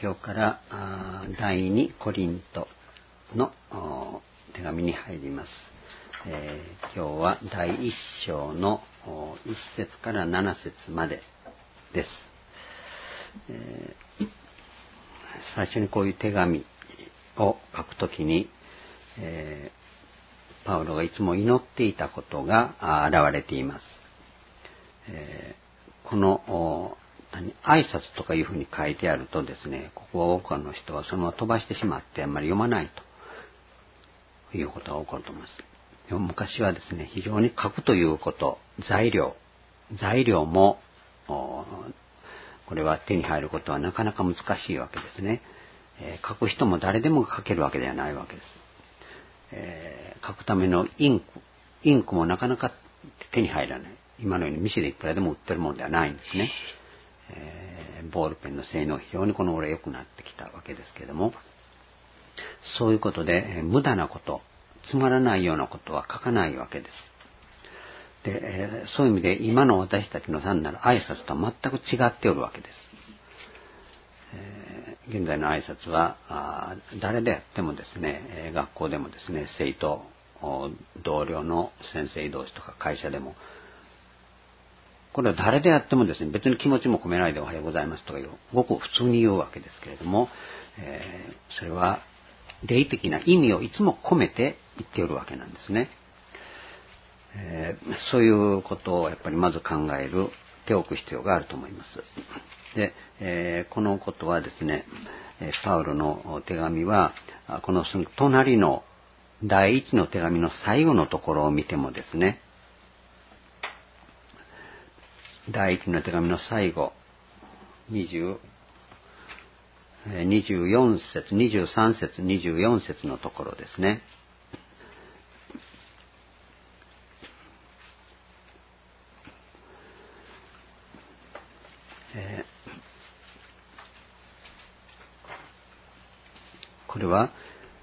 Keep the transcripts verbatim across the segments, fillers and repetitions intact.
今日から第二コリントの手紙に入ります。えー、今日は第一章の一節から七節までです。えー、最初にこういう手紙を書くときに、えー、パウロがいつも祈っていたことが現れています。えー、この挨拶とかいうふうに書いてあるとですね、ここは多くの人はそのまま飛ばしてしまってあんまり読まないということが起こると思います。でも昔はですね、非常に書くということ、材料、材料もこれは手に入ることはなかなか難しいわけですね。えー、書く人も誰でも書けるわけではないわけです。えー、書くためのインク、インクもなかなか手に入らない。今のように店でいくらでも売ってるものではないんですね。えー、ボールペンの性能非常にこの頃良くなってきたわけですけれども、そういうことで、えー、無駄なこと、つまらないようなことは書かないわけです。で、えー、そういう意味で今の私たちの単なる挨拶とは全く違っておるわけです。えー、現在の挨拶はあ誰であってもですね、えー、学校でもですね、生徒、同僚の先生同士とか会社でも、これは誰であってもですね、別に気持ちも込めないでおはようございますとかいう、ごく普通に言うわけですけれども、えー、それは霊的な意味をいつも込めて言っておるわけなんですね。えー、そういうことをやっぱりまず考える、手を置く必要があると思います。で、えー、このことはですね、パウロの手紙は、この隣の第一の手紙の最後のところを見てもですね、第一の手紙の最後、にじゅう、にじゅうよん節、にじゅうさん節、にじゅうよん節のところですね。えー、これは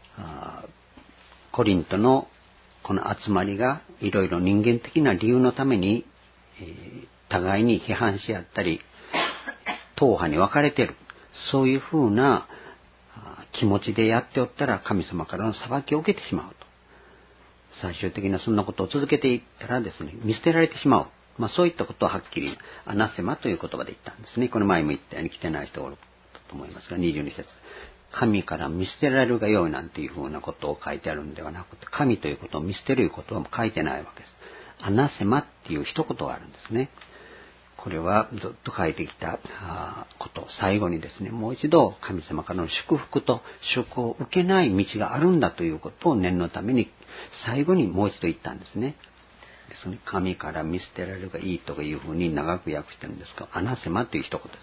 コリントのこの集まりがいろいろ人間的な理由のために、えー、互いに批判し合ったり、党派に分かれている。そういうふうな気持ちでやっておったら神様からの裁きを受けてしまうと。最終的なそんなことを続けていったらですね、見捨てられてしまう。まあそういったことをはっきりアナセマという言葉で言ったんですね。この前も言ったように来てない人がおると思いますが、にじゅうに節。神から見捨てられるがよいなんていうふうなことを書いてあるんではなくて、神ということを見捨てることは書いてないわけです。アナセマっていう一言があるんですね。これはずっと書いてきたこと、最後にですね、もう一度神様からの祝福と祝を受けない道があるんだということを念のために最後にもう一度言ったんですね。ですね、神から見捨てられるがいいとかいうふうに長く訳してるんですが、アナセマという一言です。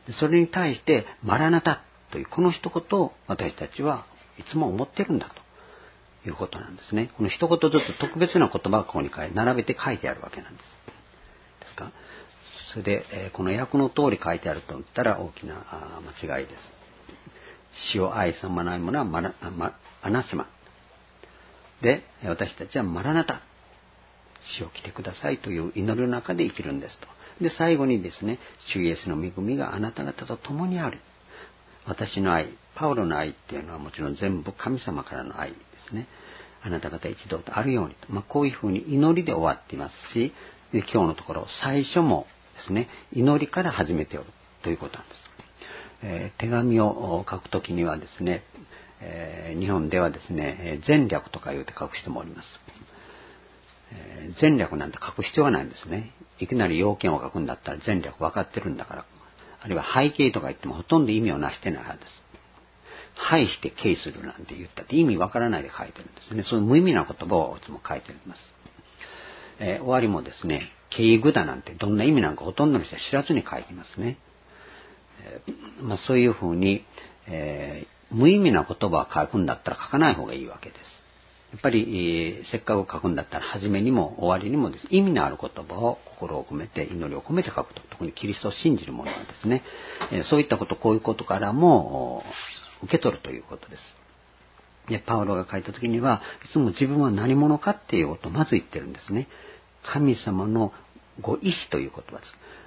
でそれに対してマラナタというこの一言を私たちはいつも思ってるんだということなんですね。この一言ずつ特別な言葉がここに並べて書いてあるわけなんです。ですか。それで、えー、この訳の通り書いてあると言ったら大きな間違いです。死を愛さまないものはマラ、ま、アナセマ。で、私たちはマラナタ。死を来てくださいという祈りの中で生きるんですと。で、最後にですね、主イエスの恵みがあなた方と共にある。私の愛、パウロの愛っていうのはもちろん全部神様からの愛ですね。あなた方一同とあるようにと。まあ、こういうふうに祈りで終わっていますし、で今日のところ最初もですね、祈りから始めておるということなんです。えー、手紙を書くときにはですね、えー、日本ではですね、前略とか言うて書く人もおります。えー、前略なんて書く必要がないんですね。いきなり要件を書くんだったら前略分かってるんだから。あるいは背景とか言ってもほとんど意味をなしてないはずです。背して敬するなんて言ったって意味分からないで書いてるんですね。そういう無意味な言葉をいつも書いています。えー、終わりもですね、敬具だなんてどんな意味なんかほとんどの人は知らずに書いていますね。えーまあ、そういうふうに、えー、無意味な言葉を書くんだったら書かない方がいいわけです。やっぱり、えー、せっかく書くんだったら初めにも終わりにもです、意味のある言葉を心を込めて祈りを込めて書くと。特にキリストを信じる者はですね、えー、そういったこと、こういうことからも受け取るということです。で、パウロが書いた時には、いつも自分は何者かっていうことをまず言ってるんですね。神様のご意志という言葉です。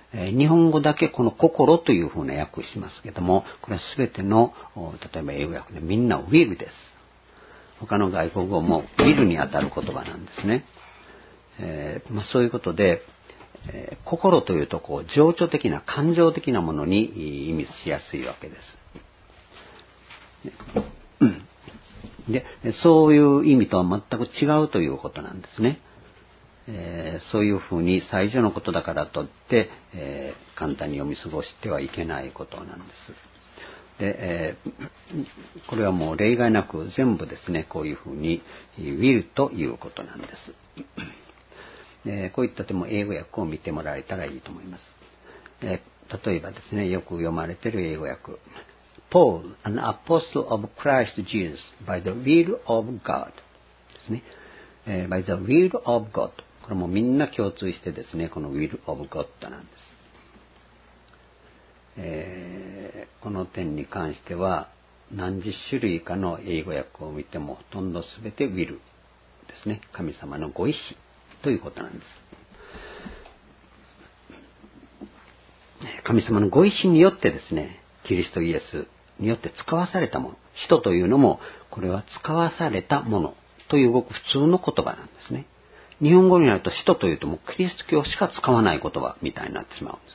えー、日本語だけこの心というふうな訳しますけども、これは全ての、例えば英語訳でみんな will です。他の外国語も will にあたる言葉なんですね。えーまあ、そういうことで、えー、心というとこう情緒的な感情的なものに意味しやすいわけです。で、そういう意味とは全く違うということなんですね。えー、そういうふうに最初のことだからといって、えー、簡単に読み過ごしてはいけないことなんです。で、えー、これはもう例外なく全部ですね、こういうふうに will ということなんです。えー、こういった点も英語訳を見てもらえたらいいと思います。えー、例えばですね、よく読まれている英語訳。Paul, an apostle of Christ Jesus, by the will of God ですね。えー、by the will of God。これもみんな共通してですね、この will of God なんです。えー、この点に関しては、何十種類かの英語訳を見ても、ほとんどすべて will ですね。神様のご意志ということなんです。神様のご意志によってですね、キリストイエスによって使わされたもの。使徒というのも、これは使わされたものというごく普通の言葉なんですね。日本語になると使徒というともうキリスト教しか使わない言葉みたいになってしまうんです。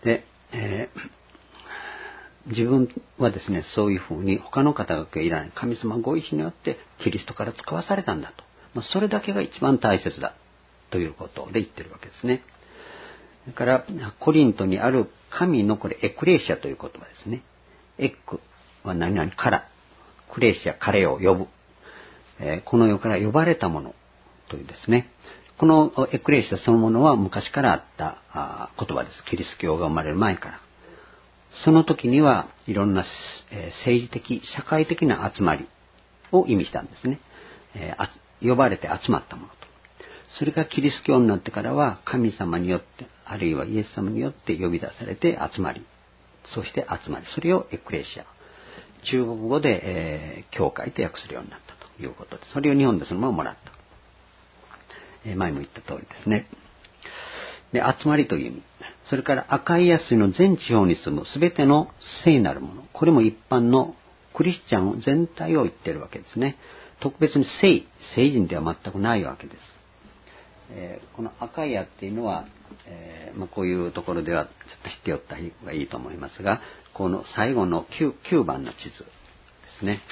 で、えー、自分はですね、そういうふうに他の方がいらない。神様ご意志によってキリストから使わされたんだと。まあ、それだけが一番大切だということで言ってるわけですね。だから、コリントにある神のこれエクレーシアという言葉ですね。エックは何々から、クレーシア、彼を呼ぶ。えー、この世から呼ばれたものというですね。このエクレーシアそのものは昔からあったあ言葉です。キリスト教が生まれる前から。その時にはいろんな、えー、政治的、社会的な集まりを意味したんですね。えー、呼ばれて集まったものと。それがキリスト教になってからは神様によって、あるいはイエス様によって呼び出されて集まり、そして集まり、それをエクレシア、中国語で、えー、教会と訳するようになったということです。それを日本でそのままもらった。えー、前も言った通りですね。で、集まりという意味。それから赤い安いの全地方に住むすべての聖なるもの。これも一般のクリスチャン全体を言っているわけですね。特別に聖、聖人では全くないわけです。えー、この赤い矢っていうのは、えーまあ、こういうところではちょっと知っておった方がいいと思いますが、この最後の 9, きゅうばんの地図ですね。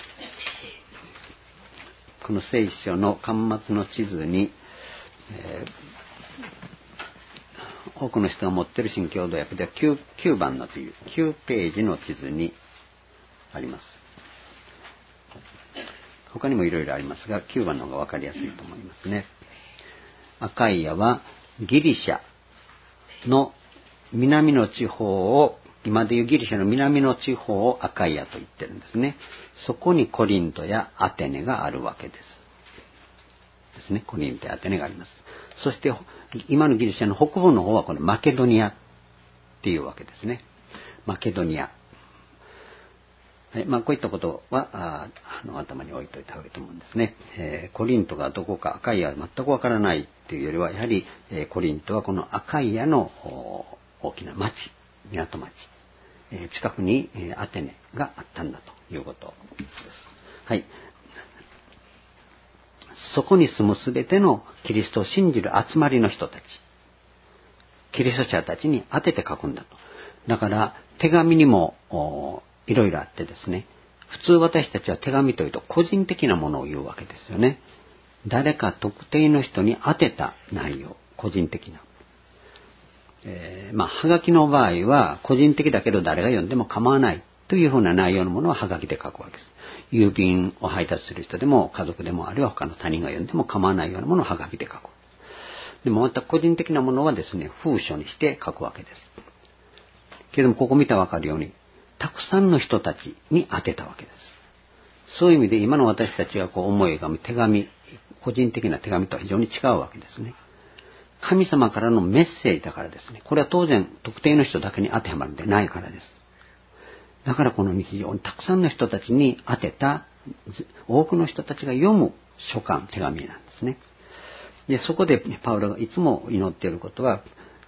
この聖書の巻末の地図に、えー、多くの人が持っている新共同訳では 9, きゅうばんの地図、きゅうページの地図にあります。他にもいろいろありますが、きゅうばんの方が分かりやすいと思いますね。赤い矢はギリシャの南の地方を、今でいうギリシャの南の地方を赤い矢と言ってるんですね。そこにコリントやアテネがあるわけです。ですね。コリントやアテネがあります。そして今のギリシャの北部の方はこれマケドニアっていうわけですね。マケドニア。はい、まあ、こういったことはああの頭に置いといた方がいいと思うんですね。えー、コリントがどこか赤い矢は全くわからないというよりは、やはり、えー、コリントはこの赤い矢の大きな町、港町、えー、近くに、えー、アテネがあったんだということです。はい。そこに住むすべてのキリストを信じる集まりの人たち、キリスト者たちに当てて書くんだと。だから手紙にもいろいろあってですね、普通私たちは手紙というと個人的なものを言うわけですよね。誰か特定の人に当てた内容、個人的な。えー、まあ、はがきの場合は個人的だけど誰が読んでも構わないというふうな内容のものははがきで書くわけです。郵便を配達する人でも家族でもあるいは他の他人が読んでも構わないようなものをはがきで書く。でもまた個人的なものはですね、封書にして書くわけです。けれどもここ見たらわかるように、たくさんの人たちに当てたわけです。そういう意味で今の私たちがこう思い浮かぶ手紙、個人的な手紙とは非常に違うわけですね。神様からのメッセージだからですね。これは当然特定の人だけに当てはまるんでないからです。だからこの非常にたくさんの人たちに当てた、多くの人たちが読む書簡、手紙なんですね。で、そこでパウロがいつも祈っていることは、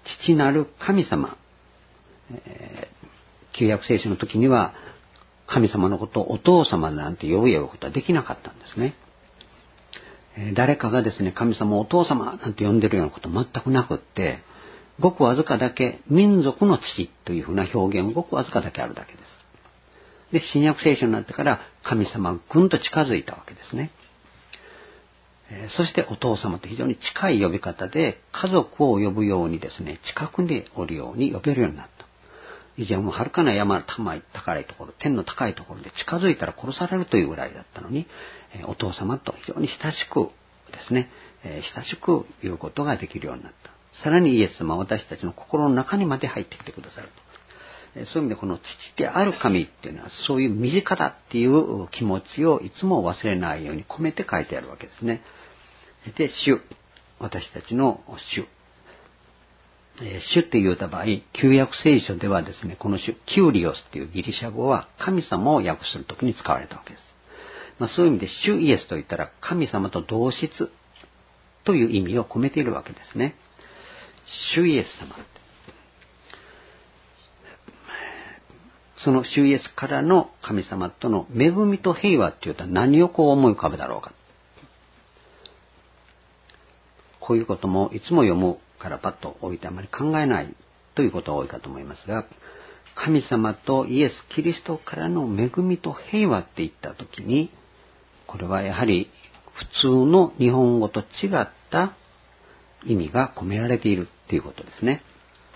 父なる神様、えー、旧約聖書の時には神様のことをお父様なんて呼ぶ呼ぶことはできなかったんですね。えー、誰かがですね、神様をお父様なんて呼んでるようなこと全くなくって、ごくわずかだけ民族の父というふうな表現ごくわずかだけあるだけです。で、新約聖書になってから神様がぐんと近づいたわけですね。えー、そしてお父様と非常に近い呼び方で家族を呼ぶようにですね、近くにおるように呼べるようになった。以前もはるかな山の高いところ、天の高いところで近づいたら殺されるというぐらいだったのに、えー、お父様と非常に親しくですね、えー、親しく言うことができるようになった。さらにイエス様は私たちの心の中にまで入ってきてくださると。そういう意味でこの父である神っていうのはそういう身近だっていう気持ちをいつも忘れないように込めて書いてあるわけですね。で、主、私たちの主。主って言うた場合、旧約聖書ではですね、この主、キュリオスっていうギリシャ語は神様を訳するときに使われたわけです。まあ、そういう意味で主イエスと言ったら神様と同質という意味を込めているわけですね。主イエス様。その主イエスからの神様との恵みと平和っていうと何をこう思い浮かべだろうか。こういうこともいつも読むからパッと置いてあまり考えないということが多いかと思いますが、神様とイエス・キリストからの恵みと平和って言ったときに、これはやはり普通の日本語と違った意味が込められているっていうことですね。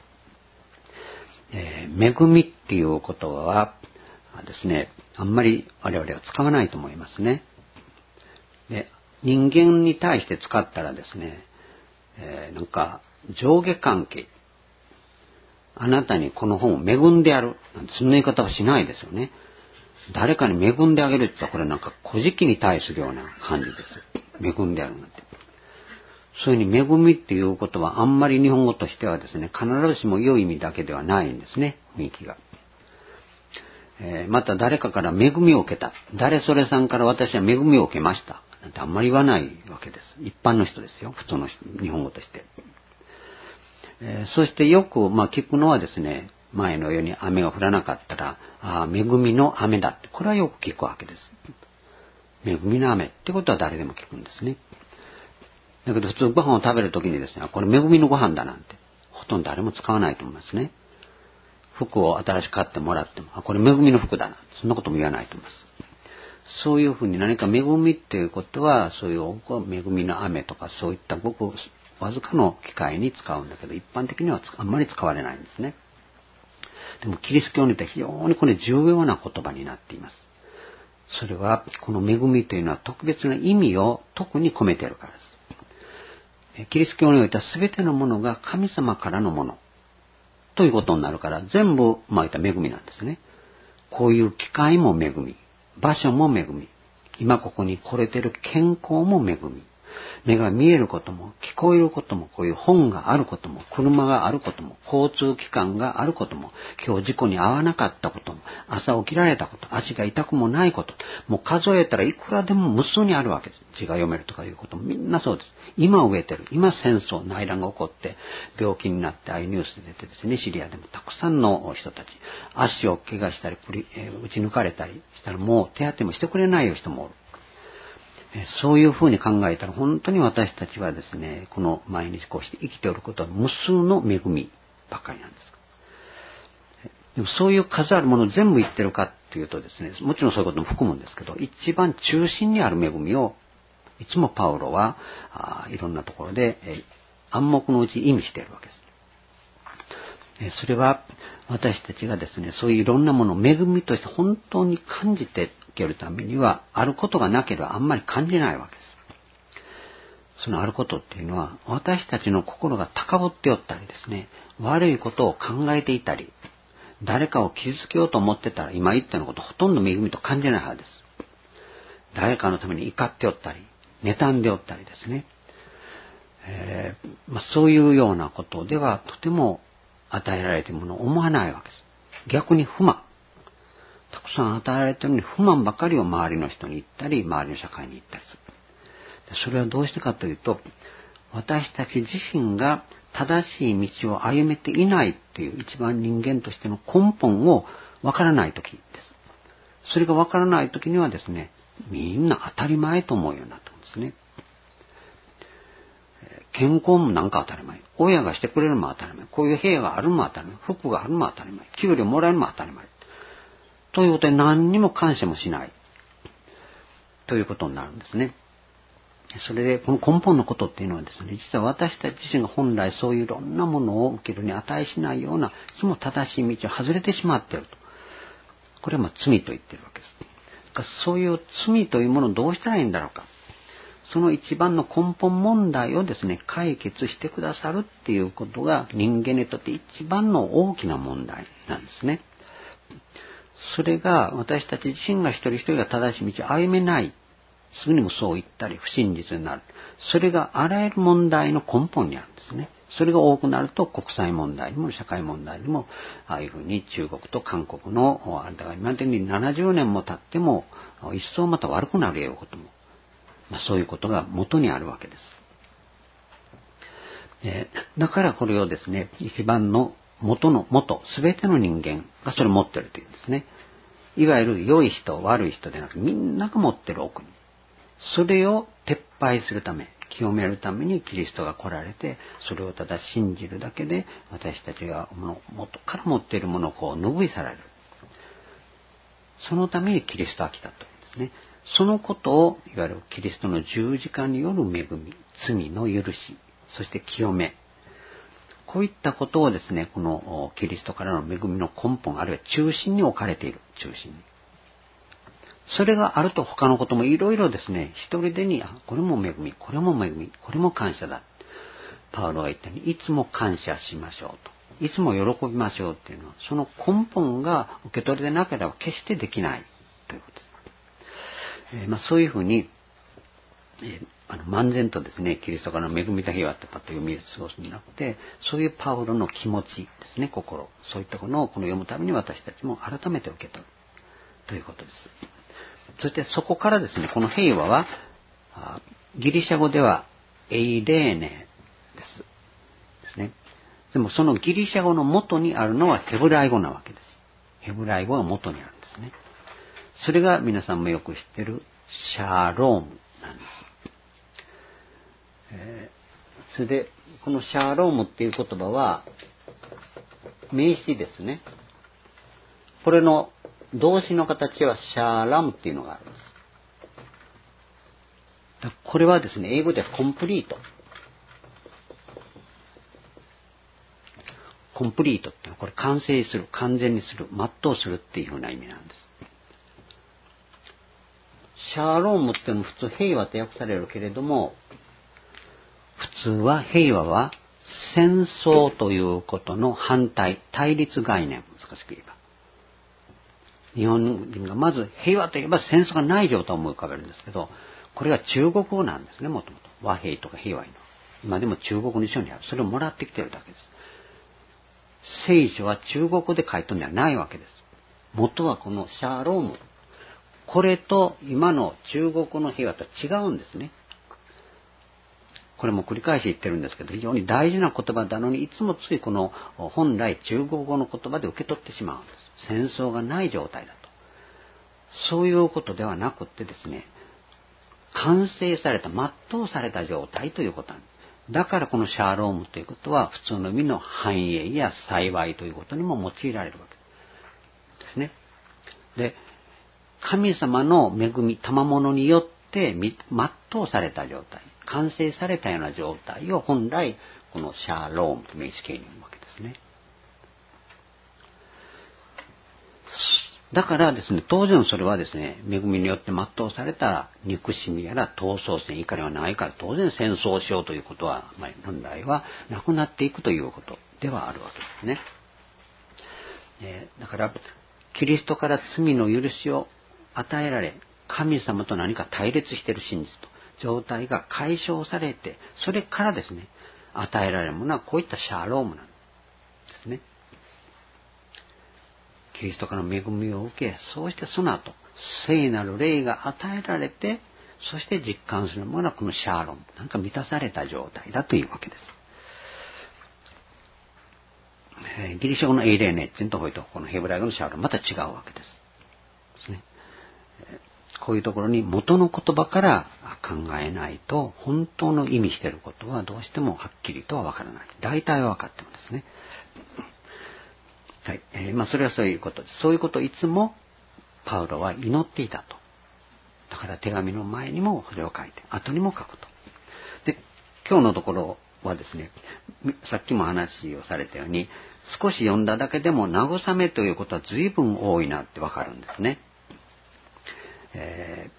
えー、恵みっていう言葉はですね、あんまり我々は使わないと思いますね。で、人間に対して使ったらですね、えー、なんか上下関係、あなたにこの本を恵んでやるなんてそんな言い方はしないですよね。誰かに恵んであげるって言ったらこれなんか古事記に対するような感じです。恵んでやるなんて。そういうふうに恵みっていうことはあんまり日本語としてはですね、必ずしも良い意味だけではないんですね、雰囲気が。えー、また誰かから恵みを受けた。誰それさんから私は恵みを受けました。なんてあんまり言わないわけです。一般の人ですよ、普通の人、日本語として。えー、そしてよく、まあ、聞くのはですね、前のように雨が降らなかったら、ああ、恵みの雨だって。これはよく聞くわけです。恵みの雨ってことは誰でも聞くんですね。だけど普通ご飯を食べるときにですね、これ恵みのご飯だなんて、ほとんど誰も使わないと思いますね。服を新しく買ってもらっても、あ、これ恵みの服だな。そんなことも言わないと思います。そういうふうに何か恵みっていうことは、そういう恵みの雨とかそういったごくわずかの機会に使うんだけど、一般的にはあんまり使われないんですね。でもキリスト教によって非常にこれ重要な言葉になっています。それは、この恵みというのは特別な意味を特に込めているからです。キリスト教においては全てのものが神様からのものということになるから、全部まあいった恵みなんですね。こういう機会も恵み、場所も恵み、今ここに来れている健康も恵み、目が見えることも聞こえることも、こういう本があることも、車があることも、交通機関があることも、今日事故に遭わなかったことも、朝起きられたこと、足が痛くもないこと、もう数えたらいくらでも無数にあるわけです。字が読めるとかいうこともみんなそうです。今飢えてる、今戦争、内乱が起こって病気になってああいうニュースで出てですね、シリアでもたくさんの人たち、足を怪我したり、えー、打ち抜かれたりしたらもう手当てもしてくれない人もおる。そういうふうに考えたら本当に私たちはですね、この毎日こうして生きておることは無数の恵みばかりなんです。でもそういう数あるものを全部言ってるかっていうとですね、もちろんそういうことも含むんですけど、一番中心にある恵みをいつもパウロはあいろんなところで、え暗黙のうち意味しているわけです。それは私たちがですね、そういういろんなものを恵みとして本当に感じていけるためには、あることがなければあんまり感じないわけです。そのあることっていうのは、私たちの心が高ぶっておったりですね、悪いことを考えていたり、誰かを傷つけようと思ってたら、今言ったようなことほとんど恵みと感じないはずです。誰かのために怒っておったり、妬んでおったりですね、えーまあ、そういうようなことではとても与えられているものを思わないわけです。逆に不満。たくさん与えられているのに不満ばかりを周りの人に言ったり、周りの社会に言ったりする。それはどうしてかというと、私たち自身が正しい道を歩めていないっていう一番人間としての根本をわからないときです。それがわからないときにはですね、みんな当たり前と思うようになったんですね。健康もなんか当たり前。親がしてくれるのも当たり前。こういう部屋があるのも当たり前。服があるのも当たり前。給料もらえるのも当たり前。ということで何にも感謝もしない。ということになるんですね。それで、この根本のことっていうのはですね、実は私たち自身が本来そういういろんなものを受けるに値しないような、いつも正しい道を外れてしまっていると。これはまあ罪と言っているわけです。そういう罪というものをどうしたらいいんだろうか。その一番の根本問題をですね、解決してくださるっていうことが人間にとって一番の大きな問題なんですね。それが私たち自身が一人一人が正しい道を歩めない。すぐにもそう言ったり不真実になる。それがあらゆる問題の根本にあるんですね。それが多くなると国際問題にも社会問題にも、ああいうふうに中国と韓国の、あれだから今までにななじゅうねんも経っても、一層また悪くなるようなことも、まあ、そういうことが元にあるわけです。えー、だからこれをですね、一番の元の元、すべての人間がそれを持っているというんですね。いわゆる良い人、悪い人でなくみんなが持っている奥に。それを撤廃するため、清めるためにキリストが来られて、それをただ信じるだけで、私たちが元から持っているものをこう拭い去られる。そのためにキリストは来たというんですね。そのことを、いわゆるキリストの十字架による恵み、罪の許し、そして清め。こういったことをですね、このキリストからの恵みの根本、あるいは中心に置かれている。中心に。それがあると他のこともいろいろですね、一人でに、あ、これも恵み、これも恵み、これも感謝だ。パウロが言ったように、いつも感謝しましょうと。いつも喜びましょうっていうのは、その根本が受け取れてなければ決してできないということです。えーまあ、そういうふうに、えー、あの漫然とですね、キリストからの恵みだけはあったかという見過ごすんじゃなくて、そういうパウロの気持ちですね、心。そういったものをこの読むために私たちも改めて受け取るということです。そしてそこからですね、この平和は、ギリシャ語ではエイレーネです。ですね。でもそのギリシャ語の元にあるのはヘブライ語なわけです。ヘブライ語が元にあるんですね。それが皆さんもよく知っているシャーロームなんです。えー、それで、このシャーロームっていう言葉は、名詞ですね。これの動詞の形はシャーラムっていうのがあります。これはですね、英語ではコンプリート。コンプリートっていうのは、これ完成する、完全にする、全うするっていうふうな意味なんです。シャーロームっていうのも普通平和と訳されるけれども、普通は平和は戦争ということの反対、対立概念、難しく言えば。日本人がまず平和といえば戦争がない状態を思い浮かべるんですけど、これが中国語なんですね、もともと。和平とか平和の。今でも中国の書にある。それをもらってきてるだけです。聖書は中国語で書いてるんではないわけです。元はこのシャーローム。これと今の中国語の平和とは違うんですね。これも繰り返し言ってるんですけど、非常に大事な言葉なのに、いつもついこの本来中国語の言葉で受け取ってしまうんです。戦争がない状態だと。そういうことではなくってですね、完成された、全うされた状態ということなんです。だからこのシャーロームということは、普通の意味の繁栄や幸いということにも用いられるわけですね。で、神様の恵み、賜物によって全うされた状態、完成されたような状態を本来、このシャーロームと名詞形に言うわけですね。だからですね、当然それはですね、恵みによって全うされた憎しみやら闘争戦、怒りはないから当然戦争をしようということは、まあ、本来はなくなっていくということではあるわけですね。えー、だから、キリストから罪の許しを与えられ、神様と何か対立している真実と状態が解消されて、それからですね、与えられるものはこういったシャーロームなんですね。キリストからの恵みを受け、そうしてその後、聖なる霊が与えられて、そして実感するものはこのシャーロン、なんか満たされた状態だというわけです。 えー、ギリシャ語のエイレーネっていうのとこのヘブライ語のシャウルはまた違うわけです。ですね。えー、こういうところに元の言葉から考えないと本当の意味していることはどうしてもはっきりとはわからない。大体は分かってもですね。はい。えー、まあそれはそういうことです。そういうことをいつもパウロは祈っていたと。だから手紙の前にもそれを書いて、後にも書くと。で、今日のところはですね、さっきも話をされたように、少し読んだだけでも慰めということは随分多いなってわかるんですね。え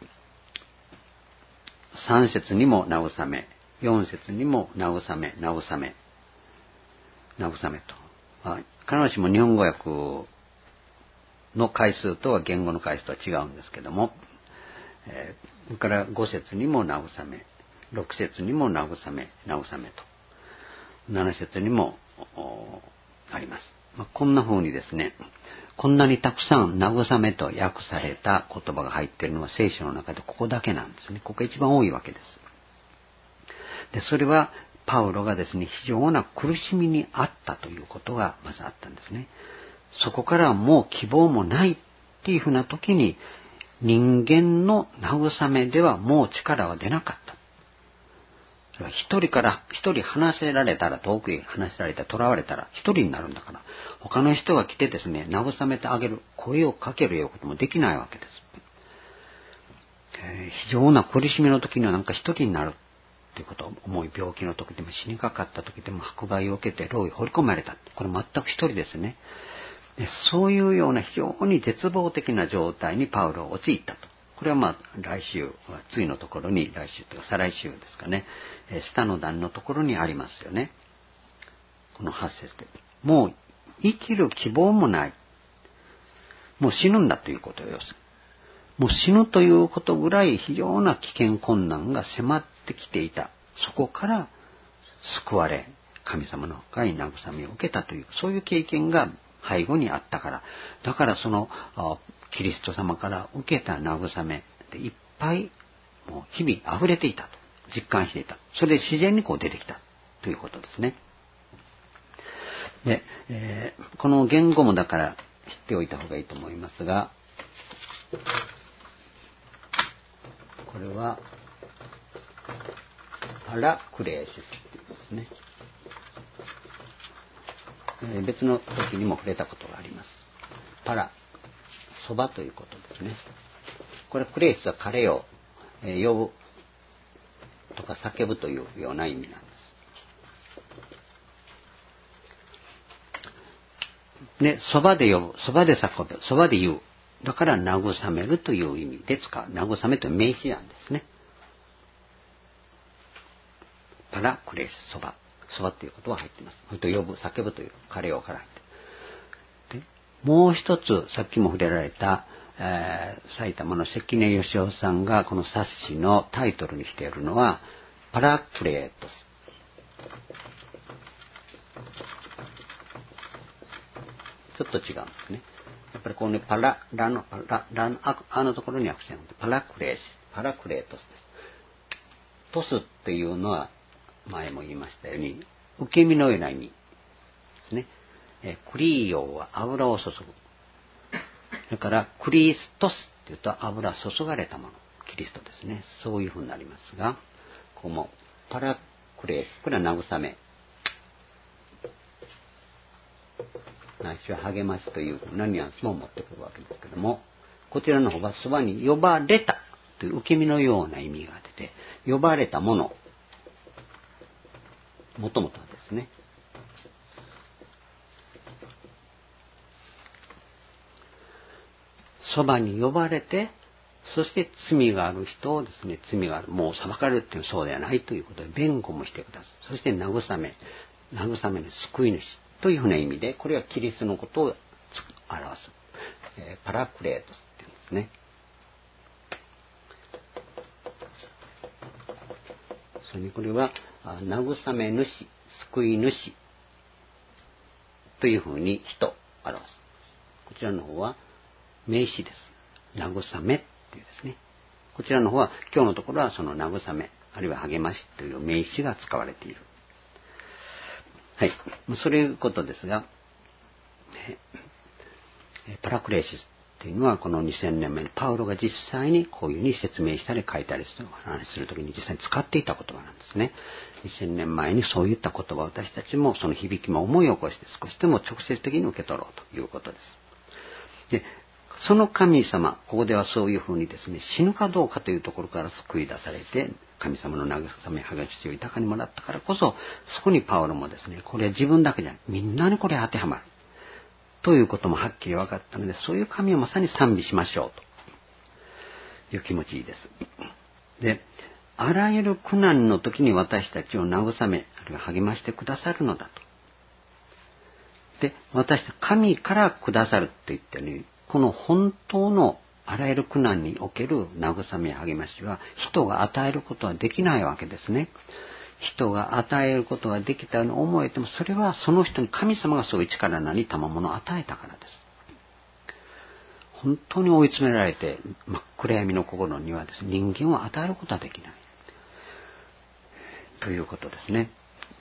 ー、さん節にも慰め、よん節にも慰め、慰め、慰めと。あ、必ずしも日本語訳の回数とは言語の回数とは違うんですけども、えー、それからご節にも慰め、ろく節にも慰め、慰めと、なな節にもあります。まあ、こんな風にですね、こんなにたくさん慰めと訳された言葉が入っているのは聖書の中でここだけなんですね。ここが一番多いわけです。で、それはパウロがですね、非常な苦しみにあったということがまずあったんですね。そこからもう希望もないっていうふうな時に、人間の慰めではもう力は出なかった。それは一人から一人話せられたら、遠くへ話せられたら、囚われたら一人になるんだから、他の人が来てですね、慰めてあげる、声をかけるようなこともできないわけです。えー、非常な苦しみの時にはなんか一人になるということ、重い病気の時でも死にかかった時でも迫害を受けて牢に放り込まれた。これ全く一人ですね。でそういうような非常に絶望的な状態にパウロは陥ったと。これはまあ来週、次のところに、来週というか再来週ですかね、えー、下の段のところにありますよね。このはち節で。もう生きる希望もない。もう死ぬんだということを要する。もう死ぬということぐらい非常な危険困難が迫ってきていた。そこから救われ、神様の深い慰めを受けたという、そういう経験が背後にあったから。だからそのキリスト様から受けた慰めでいっぱいもう日々溢れていたと実感していた。それで自然にこう出てきたということですね。で、えー、この言語もだから知っておいた方がいいと思いますが、これはパラクレーシスということですね。えー、別の時にも触れたことがあります。パラ、そばということですね。これクレーシスは彼を、えー、呼ぶとか叫ぶというような意味なんです。で、そばで呼ぶ、そばで叫ぶ、そばで言う。だから慰めるという意味で使う。慰めという名詞なんですね。パラクレーシス、そば。そばっていうことは入っています。それと呼ぶ、叫ぶという、彼をから入っている。で、もう一つ、さっきも触れられた、えー、埼玉の関根義雄さんがこの冊子のタイトルにしているのは、パラクレートス。ちょっと違うんですね。やっぱりこの、ね、パラ、ラの、パラ、ラの、あ、あのところにアクセント。パラクレーシス、パラクレートスです。トスっていうのは、前も言いましたように、受け身のような意味ですね。えクリーヨは油を注ぐ。それから、クリストスっていうと油注がれたもの。キリストですね。そういうふうになりますが、ここも、パラクレース、これは慰め。ないしは励ましというふうなニュアンスも持ってくるわけですけども、こちらの方はそばに呼ばれたという受け身のような意味が出て、呼ばれたもの、もともとはですね、そばに呼ばれて、そして罪がある人をですね、罪がある、もう裁かれるっていうのはそうではないということで、弁護もしてください。そして慰め、慰めの救い主というふうな意味で、これはキリストのことを表す、えー、パラクレートスっていうんですね。それにこれは、慰め主、救い主というふうに人を表す。こちらの方は名詞です。慰めっていうですね。こちらの方は今日のところはその慰め、あるいは励ましという名詞が使われている。はい。そういうことですが、 パラクレシスっていうのはこのにせんねんまえにパウロが実際にこういうふうに説明したり書いたりする話するときに実際に使っていた言葉なんですね。にせんねんまえにそういった言葉を私たちもその響きも思い起こして少しでも直接的に受け取ろうということです。で、その神様、ここではそういうふうにですね、死ぬかどうかというところから救い出されて、神様の慰めはがしを豊かにもらったからこそ、そこにパウロもですね、これは自分だけじゃない、みんなにこれ当てはまる。ということもはっきり分かったので、そういう神をまさに賛美しましょうという気持ちいいです。で、あらゆる苦難の時に私たちを慰め、あるいは励ましてくださるのだと。で、私たち神からくださると言ったように、この本当のあらゆる苦難における慰めや励ましは人が与えることはできないわけですね。人が与えることができたように思えても、それはその人に神様がそういう力なり賜物を与えたからです。本当に追い詰められて真っ暗闇の心にはですね、人間を与えることはできないということですね。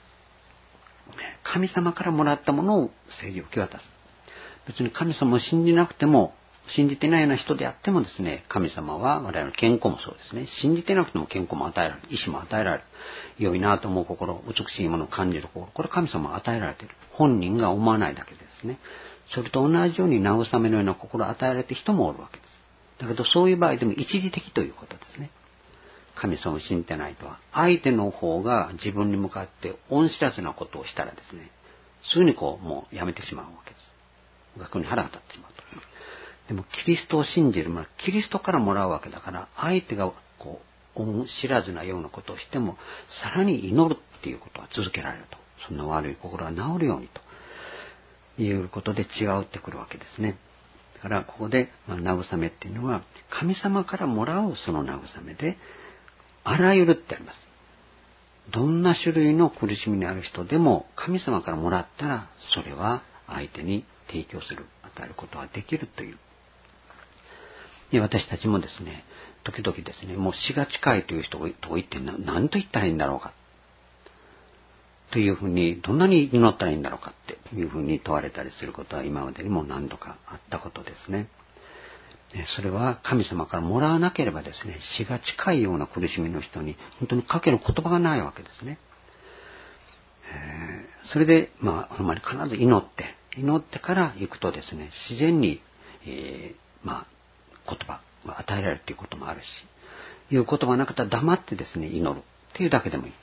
神様からもらったものを誠意を受け渡す。別に神様を信じなくても、信じてないような人であってもですね、神様は我々の健康もそうですね。信じてなくても健康も与えられる。意志も与えられる。良いなと思う心、美しいものを感じる心。これ神様が与えられている。本人が思わないだけですね。それと同じように慰めのような心を与えられている人もおるわけです。だけどそういう場合でも一時的ということですね。神様を信じてないとは、相手の方が自分に向かって恩知らずなことをしたらですね、すぐにこうもうやめてしまうわけです。逆に腹が立ってしまうと。でもキリストを信じるものはキリストからもらうわけだから、相手がこう恩知らずなようなことをしてもさらに祈るっていうことは続けられると。そんな悪い心が治るようにということで違うってくるわけですね。だからここで、まあ、慰めっていうのは神様からもらうその慰めで、あらゆるってあります。どんな種類の苦しみにある人でも神様からもらったら、それは相手に提供する、与えることができるという。で、私たちもですね、時々ですね、もう死が近いという人がと言って何と言ったらいいんだろうかというふうに、どんなに祈ったらいいんだろうかっていうふうに問われたりすることは今までにも何度かあったことですね。それは神様からもらわなければですね、死が近いような苦しみの人に本当にかける言葉がないわけですね。えー、それで、まあ、ほんまに必ず祈って、祈ってから行くとですね、自然に、えー、まあ、言葉が与えられるということもあるし、いう言葉がなかったら黙ってですね、祈るっていうだけでもいいと。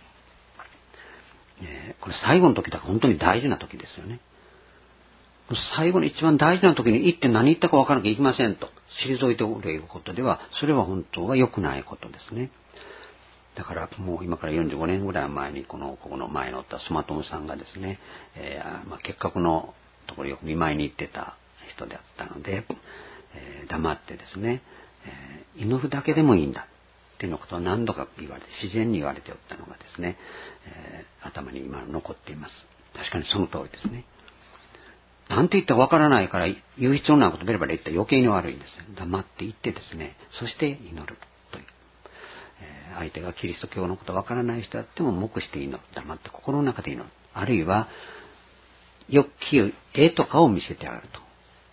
えー、これ最後の時だから本当に大事な時ですよね。最後の一番大事な時に行って何言ったか分からなきゃいけませんと退いておることでは、それは本当は良くないことですね。だからもう今からよんじゅうごねんぐらい前にこのここの前におったスマトムさんがですね、えーまあ、結核のところよく見舞いに行ってた人であったので、えー、黙ってですね、えー、祈るだけでもいいんだっていうのことを何度か言われて、自然に言われておったのがですね、えー、頭に今残っています。確かにその通りですね。なんて言ったらわからないから言う必要ないことベラベラ言ったら余計に悪いんですよ。黙って言ってですね、そして祈るという。えー、相手がキリスト教のことわからない人だっても黙して祈る。黙って心の中で祈る。あるいは、よく絵とかを見せてあげると。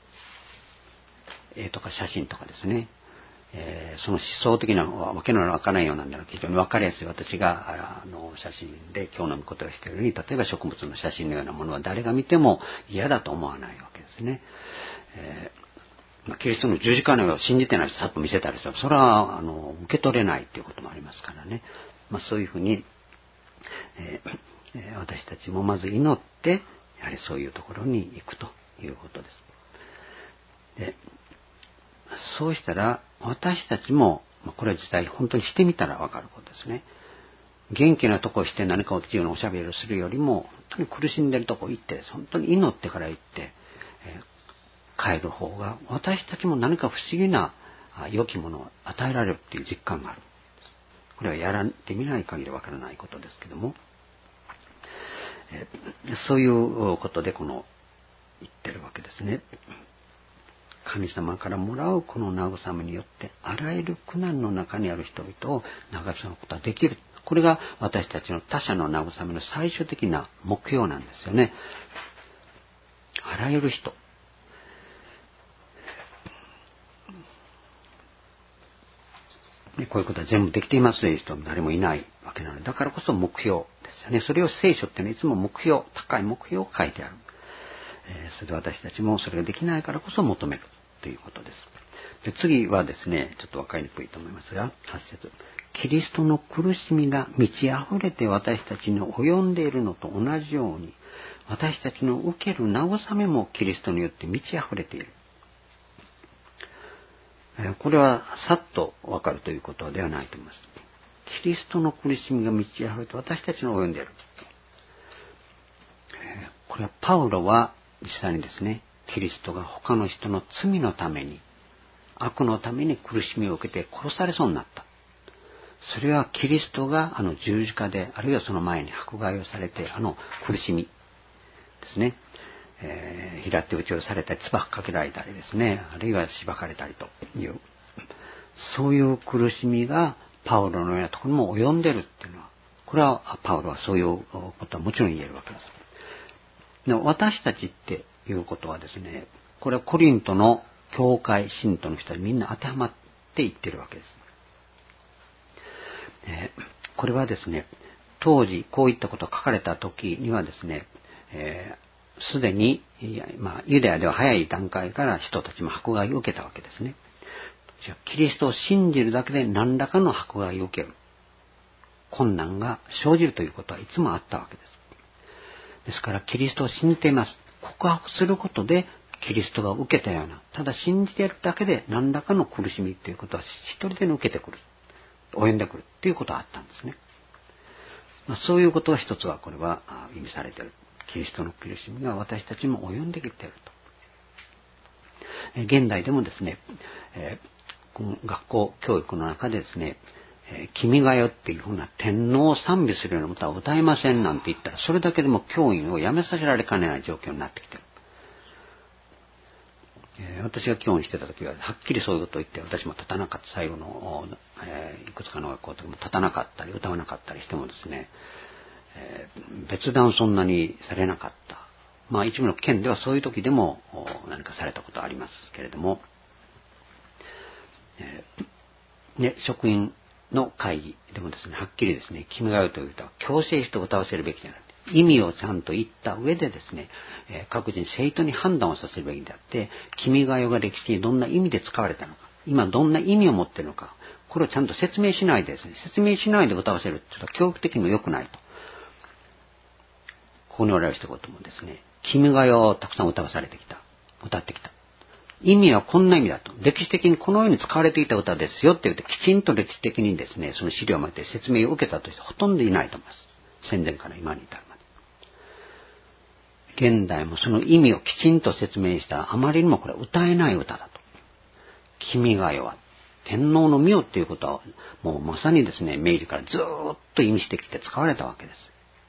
絵とか写真とかですね。えー、その思想的なわけのわからないようなんだろう。非常にわかりやすい。私があの写真で今日のことをしているように、例えば植物の写真のようなものは誰が見ても嫌だと思わないわけですね。えーまあ、キリストの十字架の上を信じてない人さっと見せたりする。それはあの受け取れないということもありますからね。まあ、そういうふうに、えー、私たちもまず祈って、やはりそういうところに行くということです。でそうしたら私たちも、これは実際本当にしてみたらわかることですね。元気なとこをして何かを自由なおしゃべりをするよりも、本当に苦しんでるとこ行って、本当に祈ってから行って、えー、帰る方が、私たちも何か不思議な良きものを与えられるっていう実感がある。これはやらってみない限りわからないことですけども、えー、そういうことでこの言ってるわけですね。神様からもらうこの慰めによってあらゆる苦難の中にある人々を慰めることができる。これが私たちの他者の慰めの最終的な目標なんですよね。 あらゆる人、こういうことは全部できていますという人は誰もいないわけなので、だからこそ目標ですよね。それを聖書っていうのはいつも目標、高い目標を書いてある。えー、それで私たちもそれができないからこそ求めるということです。で、次はですね、ちょっと分かりにくいと思いますが、はち節。キリストの苦しみが満ち溢れて私たちに及んでいるのと同じように、私たちの受ける慰めもキリストによって満ち溢れている。これはさっとわかるということではないと思います。キリストの苦しみが満ち溢れて私たちの及んでいる。これはパウロは実際にですね、キリストが他の人の罪のために、悪のために苦しみを受けて殺されそうになった。それはキリストがあの十字架で、あるいはその前に迫害をされて、あの苦しみですね、えー、平手打ちをされたり、唾かけられたりですね、あるいは縛かれたりという、そういう苦しみがパウロのようなところにも及んでるっていうのは、これはパウロはそういうことはもちろん言えるわけです。で私たちっていうことはですね、これはコリントの教会信徒の人にみんな当てはまっていってるわけです。えー、これはですね、当時こういったことが書かれた時にはですね、えーすでに、まあ、ユダヤでは早い段階から人たちも迫害を受けたわけですね。じゃあキリストを信じるだけで何らかの迫害を受ける困難が生じるということはいつもあったわけです。ですからキリストを信じています。告白することでキリストが受けたような、ただ信じているだけで何らかの苦しみということは一人で受けてくる、及んでくるということはあったんですね。まあ、そういうことは一つはこれは意味されている。キリストの苦しみが私たちにも及んできていると。現代でもですね、えー、この学校教育の中でですね、えー、君が代っていうふうな天皇を賛美するような歌は歌えませんなんて言ったら、それだけでも教員を辞めさせられかねない状況になってきている。えー、私が教員してた時ははっきりそういうことを言って、私も立たなかった、最後の、えー、いくつかの学校でも立たなかったり歌わなかったりしてもですね、えー、別段そんなにされなかった。まあ一部の県ではそういう時でも何かされたことはありますけれども、えーね、職員の会議でもですね、はっきりですね、君が代という歌は強制して歌わせるべきじゃない。意味をちゃんと言った上でですね、えー、各人生徒に判断をさせるべきであって、君が代が歴史にどんな意味で使われたのか、今どんな意味を持っているのか、これをちゃんと説明しないでですね、説明しないで歌わせるというのは教育的にも良くないと。ここにおられる人こともですね、君が代をたくさん歌わされてきた。歌ってきた。意味はこんな意味だと。歴史的にこのように使われていた歌ですよって言って、きちんと歴史的にですね、その資料を持って説明を受けたとしてほとんどいないと思います。戦前から今に至るまで。現代もその意味をきちんと説明したら、あまりにもこれは歌えない歌だと。君が代は天皇の御代っていうことは、もうまさにですね、明治からずーっと意味してきて使われたわけです。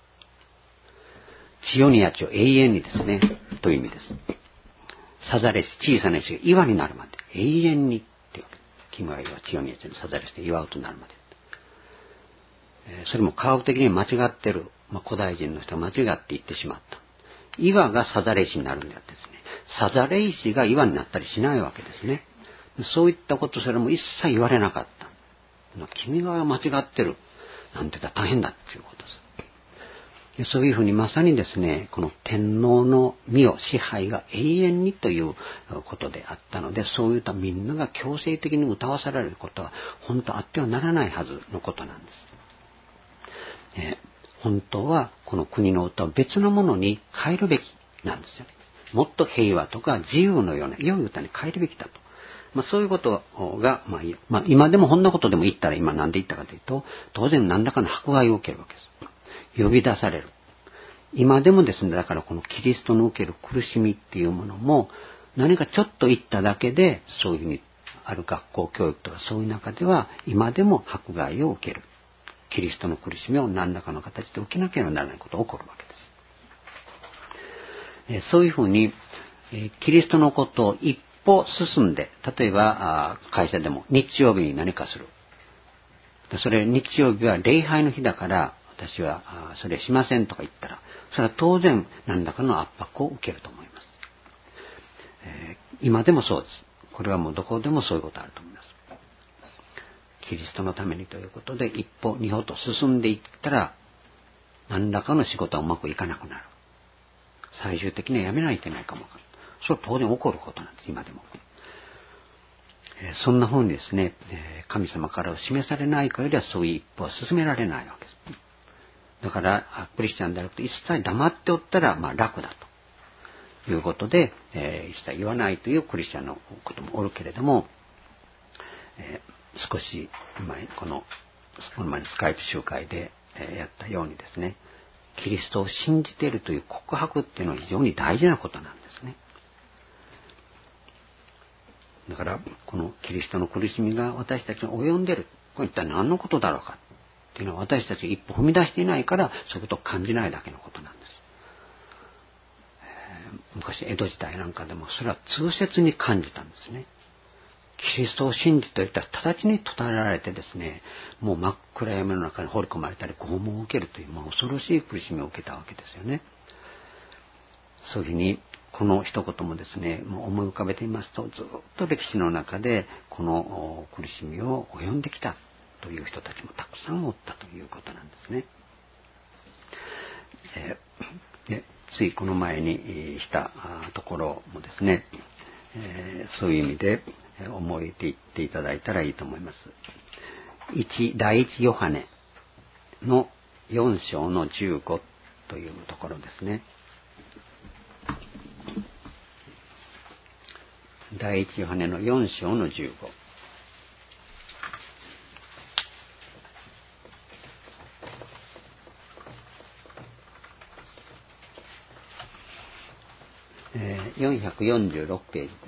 千代にやちを永遠にですね、という意味です。さざれし、小さな石が岩になるまで、永遠にっていうわけ。君が代は千代にやちにさざれして岩となるまで。えー、それも科学的に間違ってる、まあ、古代人の人は間違って言ってしまった。岩がさざれ石になるんであってですね、さざれ石が岩になったりしないわけですね。そういったこと、それも一切言われなかった。君が間違ってるなんて言ったら大変だっていうことです。そういうふうにまさにですね、この天皇の御代、支配が永遠にということであったので、そういったみんなが強制的に歌わされることは本当あってはならないはずのことなんです。えー、本当はこの国の歌を別のものに変えるべきなんですよね。もっと平和とか自由のような良い歌に変えるべきだと。まあ、そういうことが、まあまあ、今でもこんなことでも言ったら今何で言ったかというと、当然何らかの迫害を受けるわけです。呼び出される。今でもですね、だからこのキリストの受ける苦しみっていうものも、何かちょっと言っただけで、そういうふうにある学校教育とかそういう中では、今でも迫害を受ける。キリストの苦しみを何らかの形で受けなければならないことが起こるわけです。そういうふうに、キリストのことを一歩進んで、例えば会社でも日曜日に何かする。それ日曜日は礼拝の日だから、私はそれしませんとか言ったら、それは当然何らかの圧迫を受けると思います。 今でもそうです。これはもうどこでもそういうことあると思います。キリストのためにということで、一歩二歩と進んでいったら、何らかの仕事はうまくいかなくなる。最終的にはやめないといけないかもわかる。それは当然起こることなんです、今でも。えー、そんな風にですね、えー、神様から示されない限りはそういう一歩は進められないわけです。だから、クリスチャンであると一切黙っておったら、まあ楽だということで、えー、一切言わないというクリスチャンのこともおるけれども、えー、少し前、この、この前のスカイプ集会で、えー、やったようにですね、キリストを信じているという告白っていうのは非常に大事なことなんですね。だから、このキリストの苦しみが私たちに及んでいる。これ一体何のことだろうかっていうのは私たちが一歩踏み出していないから、そういうことを感じないだけのことなんです。えー、昔、江戸時代なんかでもそれは痛切に感じたんですね。キリストを信じていたら直ちに捉えられてですね、もう真っ暗闇の中に放り込まれたり拷問を受けるという、もう恐ろしい苦しみを受けたわけですよね。そういうふうに、この一言もですね、もう思い浮かべてみますと、ずっと歴史の中でこの苦しみを及んできたという人たちもたくさんおったということなんですね。えー、でついこの前にしたところもですね、えー、そういう意味で思いていっていただいたらいいと思います。一第一ヨハネのよん章のじゅうごというところですね。第一ヨハネのよん章のじゅうご。えー、よんひゃくよんじゅうろくページです。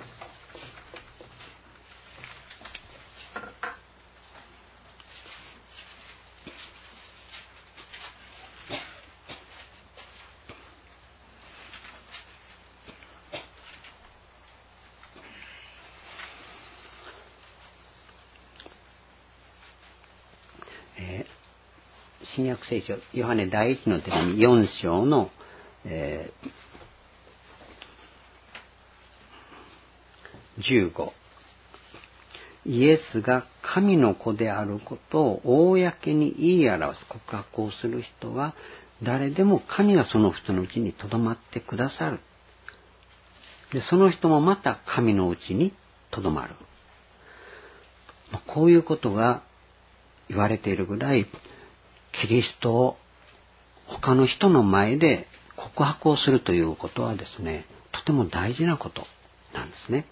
新約聖書、ヨハネ第一の手紙よん章の、えー、じゅうご。イエスが神の子であることを公に言い表す告白をする人は、誰でも神がその人のうちに留まってくださる。で、その人もまた神のうちに留まる。こういうことが言われているぐらい、キリストを他の人の前で告白をするということはですね、とても大事なことなんですね。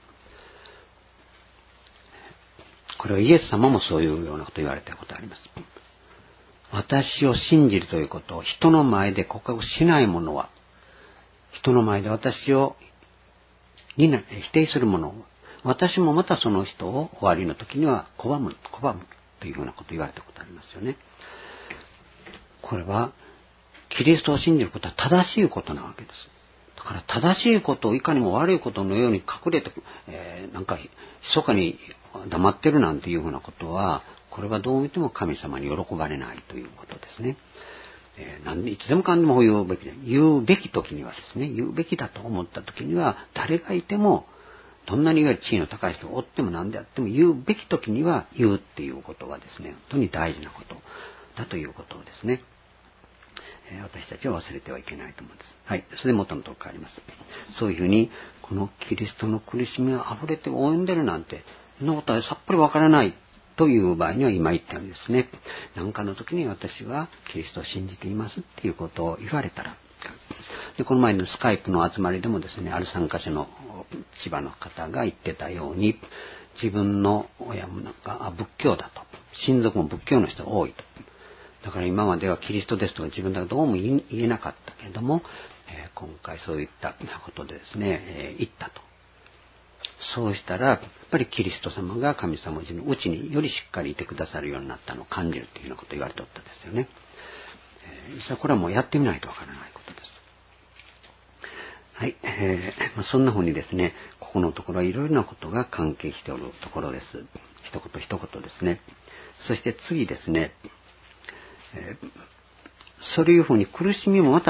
これはイエス様もそういうようなことを言われたことがあります。私を信じるということを人の前で告白しない者は、人の前で私を否定する者は、私もまたその人を終わりの時には拒む、拒むというようなことを言われたことがありますよね。これは、キリストを信じることは正しいことなわけです。だから正しいことをいかにも悪いことのように隠れて、えー、なんか、密かに黙ってるなんていうふうなことは、これはどう見ても神様に喜ばれないということですね。えー、なんでいつでもかんでも言うべきで、言うべき時にはですね、言うべきだと思った時には、誰がいても、どんなに地位の高い人がおっても何であっても言うべき時には言うっていうことがですね、本当に大事なことだということをですね、私たちは忘れてはいけないと思うんです。はい。それで元のところ変わります。そういうふうに、このキリストの苦しみが溢れて及んでるなんて、そんなことはさっぱりわからないという場合には今言ったようにですね、何かの時に私はキリストを信じていますっていうことを言われたら、で、この前のスカイプの集まりでもですね、ある参加者の千葉の方が言ってたように、自分の親もなんか仏教だと。親族も仏教の人が多いと。だから今まではキリストですとか自分ではどうも言えなかったけれども、えー、今回そういったことでですね、えー、言ったと。そうしたら、やっぱりキリスト様が神様のうちによりしっかりいてくださるようになったのを感じるというようなことを言われておったんですよね。えー、実際これはもうやってみないとわからないことです。はい。えーまあ、そんなふうにですね、ここのところはいろいろなことが関係しておるところです。一言一言ですね。そして次ですね、えー、そういうふうに苦しみもまた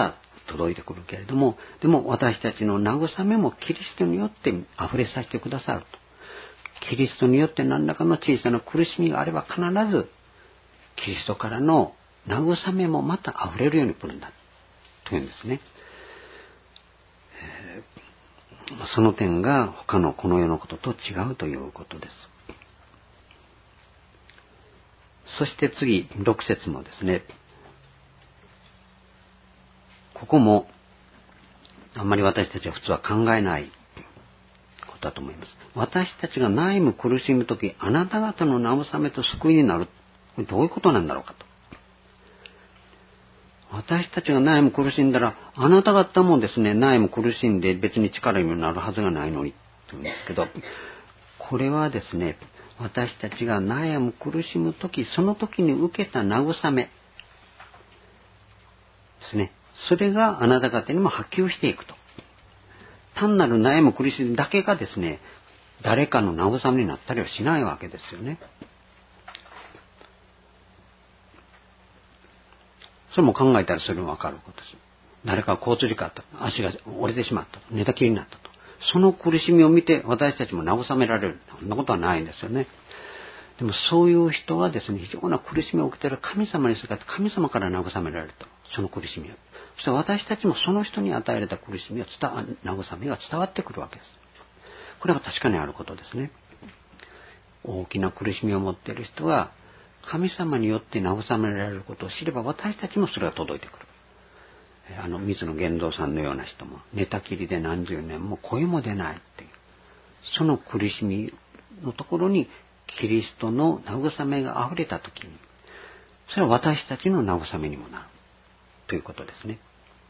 届いてくるけれども、でも私たちの慰めもキリストによって溢れさせてくださると。キリストによって何らかの小さな苦しみがあれば必ずキリストからの慰めもまた溢れるように来るんだというんですね。えー、その点が他のこの世のことと違うということです。そして次、ろく節もですね、ここもあんまり私たちは普通は考えないことだと思います。私たちが悩む苦しむとき、あなた方の慰めと救いになる。これどういうことなんだろうかと。私たちが悩む苦しんだら、あなた方もですね、悩む苦しんで別に力になるはずがないのに、と言うんですけど、これはですね、私たちが悩む苦しむとき、その時に受けた慰めですね。それがあなた方にも波及していくと。単なる悩む苦しみだけがですね、誰かの慰めになったりはしないわけですよね。それも考えたらそれもわかることです。誰かが交通事故あった。足が折れてしまった。寝たきりになったと。その苦しみを見て私たちも慰められる。そんなことはないんですよね。でもそういう人はですね、非常な苦しみを受けている神様にすがって神様から慰められると。その苦しみを。そして私たちもその人に与えられた苦しみを伝わ、慰めが伝わってくるわけです。これは確かにあることですね。大きな苦しみを持っている人が神様によって慰められることを知れば私たちもそれが届いてくる。あの水野玄三さんのような人も寝たきりで何十年も声も出ないっていう、その苦しみのところにキリストの慰めがあふれたときに、それは私たちの慰めにもなるということですね。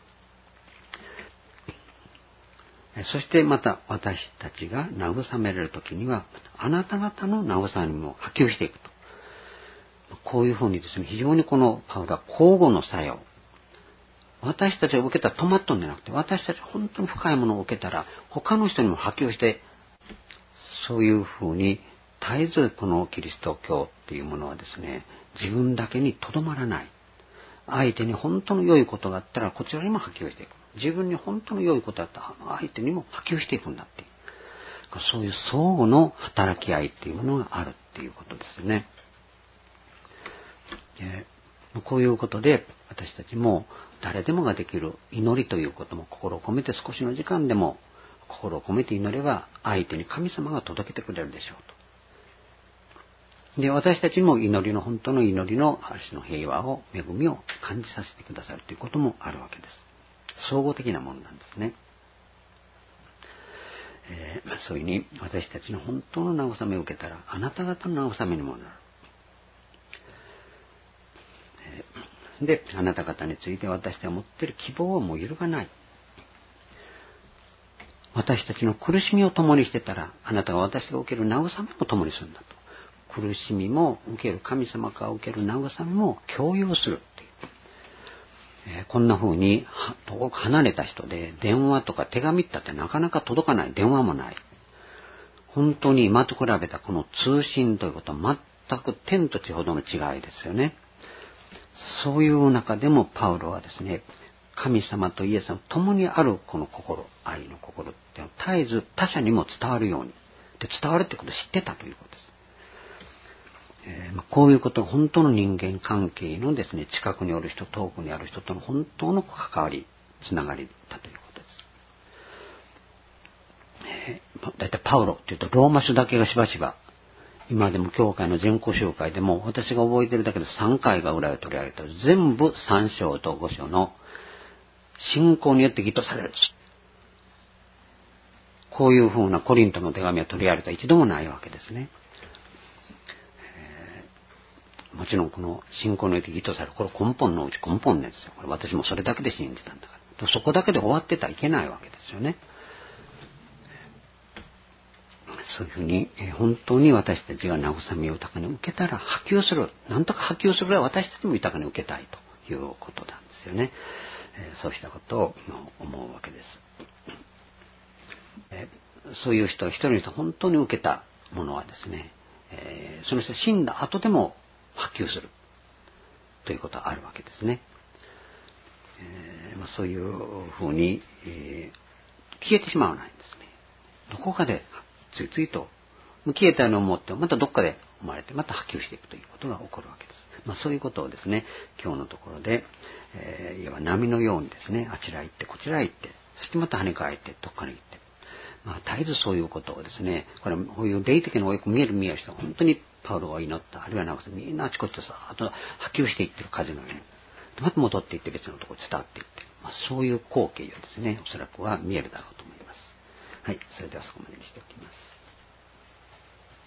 そしてまた私たちが慰められるときにはあなた方の慰めも波及していくと。こういうふうにですね、非常にこのパウロは交互の作用。私たちが受けたら止まっとんじゃなくて、私たちが本当に深いものを受けたら他の人にも波及して、そういうふうに絶えずこのキリスト教っていうものはですね、自分だけにとどまらない。相手に本当の良いことがあったらこちらにも波及していく。自分に本当の良いことがあったら相手にも波及していくんだっていう。そういう相互の働き合いっていうものがあるっていうことですよね。えー、こういうことで私たちも誰でもができる祈りということも心を込めて少しの時間でも心を込めて祈れば相手に神様が届けてくれるでしょうと。で、私たちも祈りの本当の祈りのある種の平和を恵みを感じさせてくださるということもあるわけです。総合的なものなんですね。えー、そういうふうに私たちの本当の慰めを受けたらあなた方の慰めにもなる。で、あなた方について私たちが持っている希望はもう揺るがない。私たちの苦しみを共にしてたら、あなたが私が受ける慰めも共にするんだと。苦しみも受ける神様から受ける慰めも共有するっていう。えー、こんな風に遠く離れた人で電話とか手紙だってなかなか届かない。電話もない。本当に今と比べたこの通信ということは全く天と地ほどの違いですよね。そういう中でもパウロはですね、神様とイエス様共にあるこの心、愛の心っていうのは絶えず他者にも伝わるように。で、伝わるってことを知ってたということです。えーまあ、こういうことが本当の人間関係のですね、近くにおる人、遠くにある人との本当の関わり、つながりだということです。えー、だいたいパウロっていうとローマ書だけがしばしば今でも教会の全校集会でも私が覚えてるだけでさんかいが裏を取り上げたら全部さん章とご章の信仰によって義とされる。こういうふうなコリントの手紙を取り上げた一度もないわけですね。えー、もちろんこの信仰によって義とされる。これ根本のうち根本ですよ。これ私もそれだけで信じたんだから。そこだけで終わってたらいけないわけですよね。そういうふうに、えー、本当に私たちが慰めを豊かに受けたら波及する。なんとか波及するぐらい私たちも豊かに受けたいということなんですよね。えー、そうしたことを思うわけです。えー、そういう人、一人の人本当に受けたものはですね、えー、その人死んだ後でも波及するということはあるわけですね。えーままあ、そういうふうに、えー、消えてしまわないんですね。どこかでついついと消えたのを持ってまたどっかで生まれてまた波及していくということが起こるわけです。まあ、そういうことをですね、今日のところで、えー、要は波のようにですね、あちら行ってこちら行って、そしてまた跳ね返ってどっかに行って、まあ、絶えずそういうことをですね、これこういう霊的なよく見える見える人は本当にパウロが祈った、あるいはなんかみんなあちこちとさ、あと波及していってる風のように、また戻っていって別のところに伝わっていって、まあ、そういう光景をですね、おそらくは見えるだろうと思います。はい、それではそこまでにしておきます。